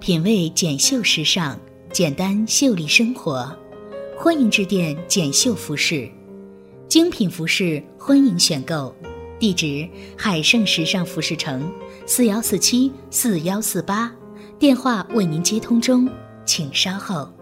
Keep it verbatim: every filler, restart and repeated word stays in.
品味简秀时尚，简单秀丽生活。欢迎致电简秀服饰，精品服饰欢迎选购。地址：海盛时尚服饰城四幺四七四幺四八，电话为您接通中，请稍后。